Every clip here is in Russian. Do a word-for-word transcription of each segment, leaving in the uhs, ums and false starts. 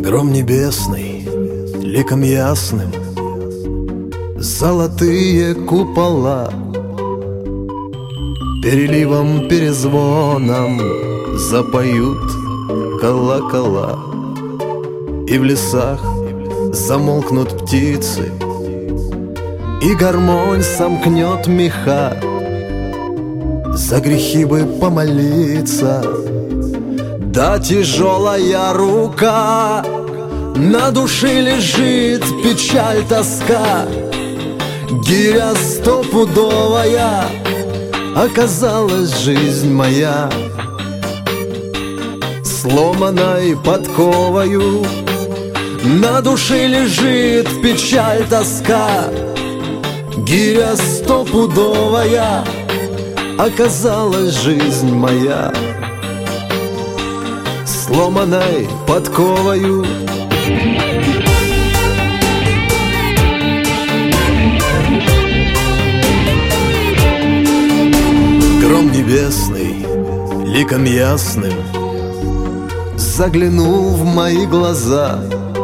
Гром небесный, ликом ясным, золотые купола, переливом, перезвоном запоют колокола. И в лесах замолкнут птицы, и гармонь сомкнет меха. За грехи бы помолиться, да тяжелая рука. На душе лежит печаль, тоска, гиря стопудовая. Оказалась жизнь моя сломанной подковою. На душе лежит печаль, тоска, гиря стопудовая. Оказалась жизнь моя сломанной подковою. Гром небесный, ликом ясным заглянул в мои глаза,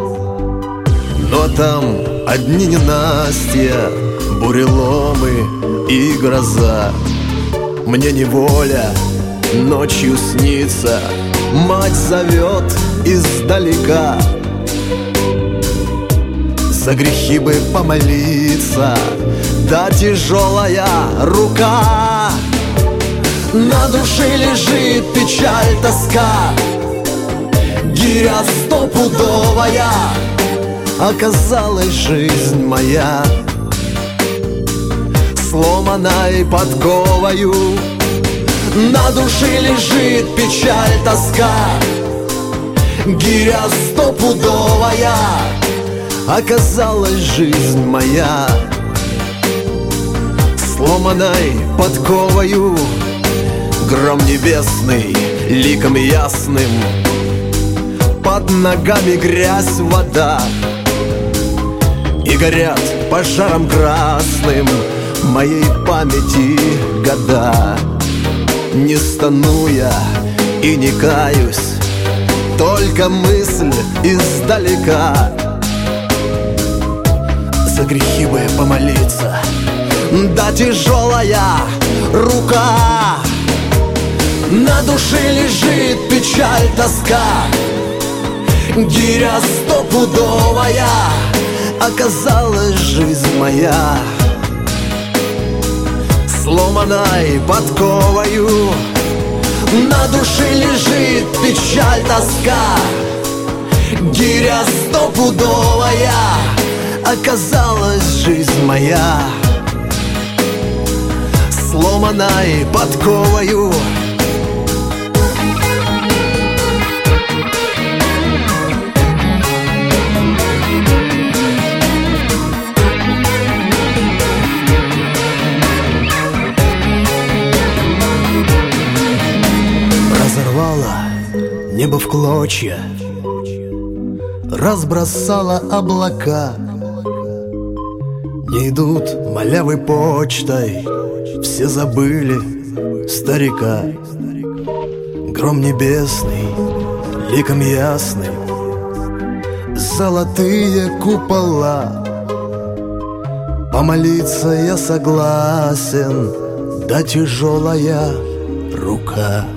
но там одни ненастья, буреломы и гроза. Мне неволя ночью снится, мать зовет издалека. За грехи бы помолиться, да тяжелая рука. На душе лежит печаль, тоска, гиря стопудовая. Оказалась жизнь моя сломанной подковою. На душе лежит печаль, тоска, гиря стопудовая. Оказалась жизнь моя сломанной подковою. Гром небесный, ликом ясным, под ногами грязь, вода, и горят пожаром красным моей памяти года. Не стану я и не каюсь, только мысль издалека. За грехи бы помолиться, да тяжелая рука. На душе лежит печаль, тоска, гиря стопудовая. Оказалась жизнь моя сломанной подковою. На душе лежит печаль, тоска, гиря стопудовая. Оказалась жизнь моя сломанной подковою. Разорвала небо в клочья, разбросала облака. Не идут малявы почтой, все забыли старика. Гром небесный, ликом ясным, золотые купола. Помолиться я согласен, да тяжелая рука.